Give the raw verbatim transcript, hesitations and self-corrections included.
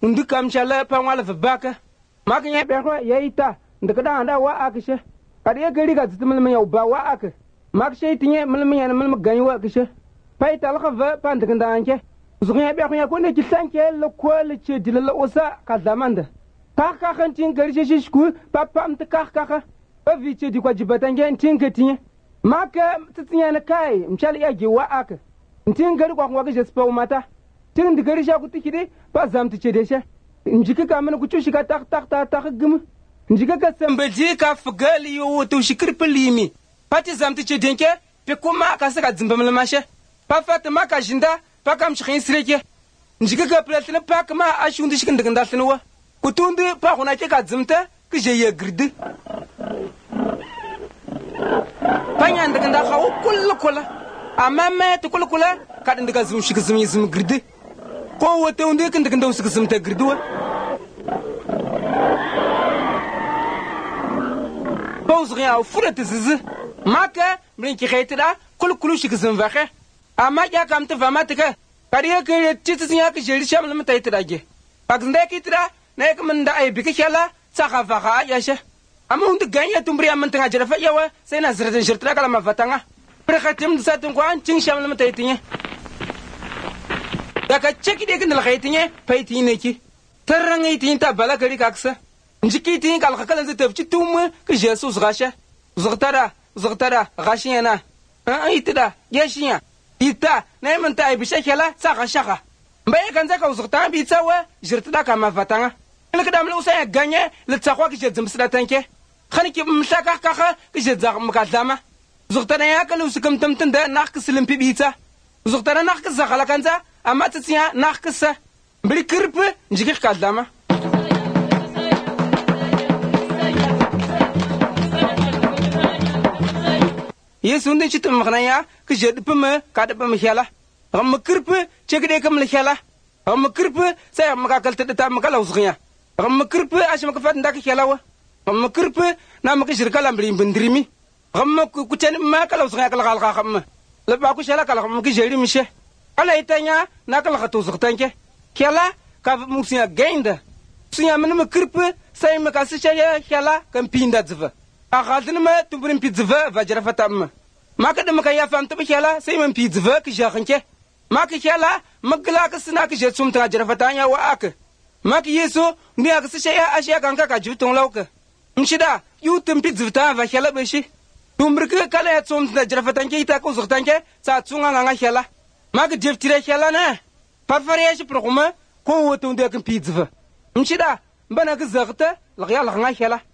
undu kam chala pa wala vbaka mak nya be ko yeita ndaka anda wa akishe kadiye gari ga zitumul men yau ba wa ak mak shay tinye mul men yana mul gani wa akishe pai tal khava pa ndaka ndanke zunya be ko ya ko ne kisanke le ko le che dilala osa ka zamanda ka ka kan tin gari shi shku pa pam ta ka ka ka ba vi che di kwa jibatange tin ka tinye mak tsinya na kai mchal ya gi wa ak tin gari kwa kwa ga spa mata tin di gari sha ku tikide ba zamti che de sha njika ka mana ku chu shika tak tak tak tak gum njika ka sambaji ka fugali yo to shikir pelimi pati zamti che denke pe kuma ka saka zimbam lamashe pa fatima ka jinda pa kam shi sireke njika ka platina pa kama ashundi shikin daga daltinwa kutundi pa kuna ke ka zimta ki je ye girdi panya daga da khawo kullu kula amma me to kullu kula ka daga zum shi zum zum girdi ko wata unde kan daga da su zimta girduwa Pauzrien au furet zizi maka blinki khaitira kul kulu shi kizin vahe amma ya kam ta famata ka kariya ke titsin ya ke jeri sham lam ta itira ge pakzinde ke itira na ka mun da ai bi kala saka vaha ya she amma undu ganya tumbri amman ta jara fa yawa sai na zirtin shirtra kala mafatanga prekatim da satun ko an cin sham lam ta itinye daga ceki de kin khaitinye faiti ne ki tarran itin ta bala kari kaksa njiki tin kal khakalan ze tafci tum ke jesus gasha zugtara zugtara gashina a itida yashiya ita na man ta bi shakela sa gashaka mbaye kan zaka zugta bi tsawa jirtada kama fatanga ina kada mlu sa ganye le tsakwa ke jedzum sida tanke khani ki msaka ka ka ke jedza mukadama zugtara ya kalu sukam tamtin da nak kislim pi bita zugtara nak zakala kanza amma tsiya nak kisa bri kirp njiki kadama Yesu ndin chitum maghnaya ke jed peme kada peme khala ram kirpe chegde kam le khala ram kirpe say maka kalta ta maka lawsghiya ram kirpe ash maka fat ndak khala wa ram kirpe na maka shirka lambri bindirimi ram ku chen maka lawsghiya kala kala kham le ba ku shala kala kham ke jeri mishe ala itanya na kala khatu zghtanke khala ka musia gainda sunya men kirpe say maka sishaya khala kam pinda dzva akhadin ma tubrin pizva vajra fatam maka da maka ya famta bikela sai man pizva ki jakhanke maka kela magla ka sina ki jetsum ta jra fatanya wa ak maka yeso ndi aka sishaya ashiya kanka ka jutun lauka mshida yutum pizva va kela beshi tumbrika kala ya tsum ta jra fatanke ita ko zurtanke sa tsunga nga kela maka jeftire kela na parfariya shi prokuma ko wotu ndi aka pizva mshida bana ka zakta lagya lagna kela